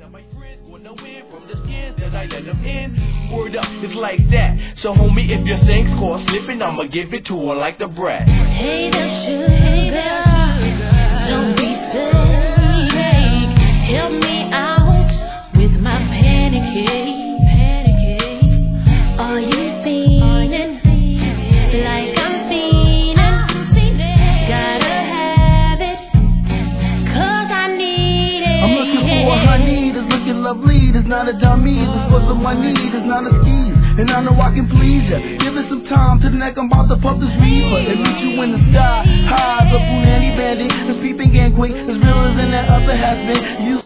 My friends wanna win from the skins that I let them in. Word up, it's like that. So homie, if your thing's caught slipping, I'ma give it to her like the brat. Hey there, sugar, don't be fake. Help me out with my panic. Are you feeling like I'm feeling? Gotta have it, 'cause I need it. I'm looking for a honey that's looking lovely, that's not a dummy, that's what's on my need, that's not a skis. And I know I can please ya. Give it some time to the neck, I'm about to puff this reefer and meet you in the sky. High, the Punani bandit, the peeping gang quick, as real as in that other has been. You